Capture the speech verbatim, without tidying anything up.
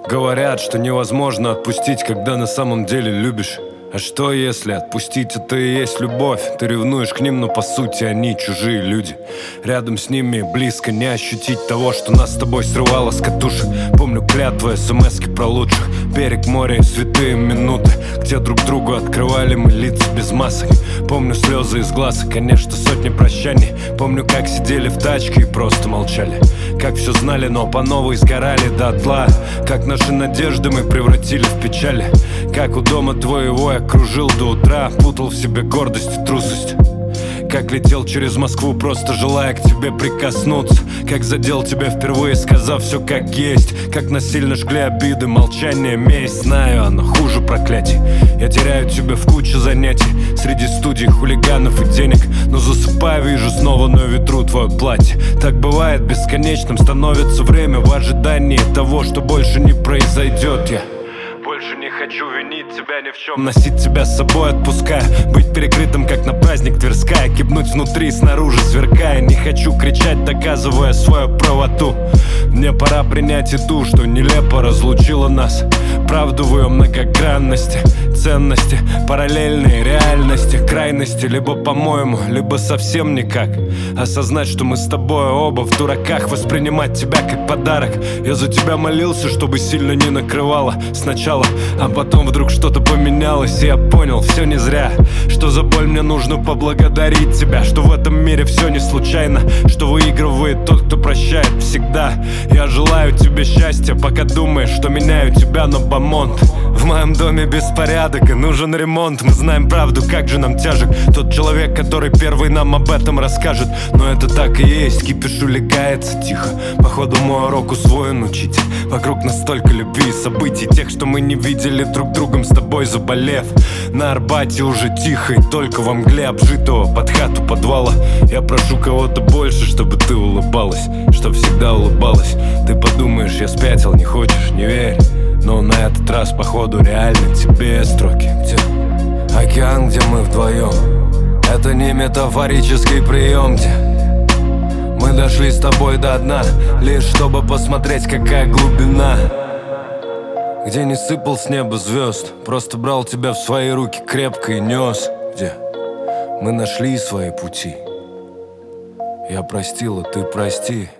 Говорят, что невозможно отпустить, когда на самом деле любишь. А что если отпустить это и есть любовь? Ты ревнуешь к ним, но по сути они чужие люди. Рядом с ними близко не ощутить того, что нас с тобой срывало с катушек. Помню клятвы, смски про лучших, берег моря и святые минуты, где друг другу открывали мы лица без масок. Помню слезы из глаз и, конечно, сотни прощаний. Помню, как сидели в тачке и просто молчали. Как все знали, но по новой сгорали дотла. Как наши надежды мы превратили в печали. Как у дома твоего я кружил до утра, путал в себе гордость и трусость. Как летел через Москву, просто желая к тебе прикоснуться. Как задел тебя впервые, сказав все как есть. Как насильно жгли обиды, молчание, месть. Знаю, оно хуже проклятий. Я теряю тебя в куче занятий среди студий, хулиганов и денег. Но засыпаю, вижу снова на ветру твое платье. Так бывает, бесконечным становится время в ожидании того, что больше не произойдет. Я больше не хочу винить тебя ни в чем, носить тебя с собой отпуская, быть перекрытым, как на праздник Тверская, кипнуть внутри, снаружи сверкая. Не хочу кричать, доказывая свою правоту. Мне пора принять и ту, что нелепо разлучила нас. Правду в ее многогранности, ценности, параллельные реальности, крайности. Либо по-моему, либо совсем никак. Осознать, что мы с тобой оба в дураках, воспринимать тебя как подарок. Я за тебя молился, чтобы сильно не накрывало сначала, а потом вдруг что-то поменялось, и я понял, все не зря. Что за боль мне нужно поблагодарить тебя, что в этом мире все не случайно, что выигрывает тот, кто прощает всегда. Я желаю тебе счастья, пока думаешь, что меняю тебя на бомонд. В моем доме беспорядок и нужен ремонт. Мы знаем правду, как же нам тяжек тот человек, который первый нам об этом расскажет. Но это так и есть, кипиш улегается тихо. Походу мой урок усвоен, учитель. Вокруг настолько любви и событий, тех, что мы не видели друг другом с тобой, заболев. На Арбате уже тихо и только во мгле обжитого под хату подвала. Я прошу кого-то больше, чтобы ты улыбалась, чтоб всегда улыбалась. Ты подумаешь, я спятил, не хочешь, не верь. Но на этот раз, походу, реально тебе строки. Где океан, где мы вдвоем. Это не метафорический прием, где мы дошли с тобой до дна, лишь чтобы посмотреть, какая глубина. Где не сыпал с неба звезд, просто брал тебя в свои руки крепко и нес. Где мы нашли свои пути. Я простил, а ты прости.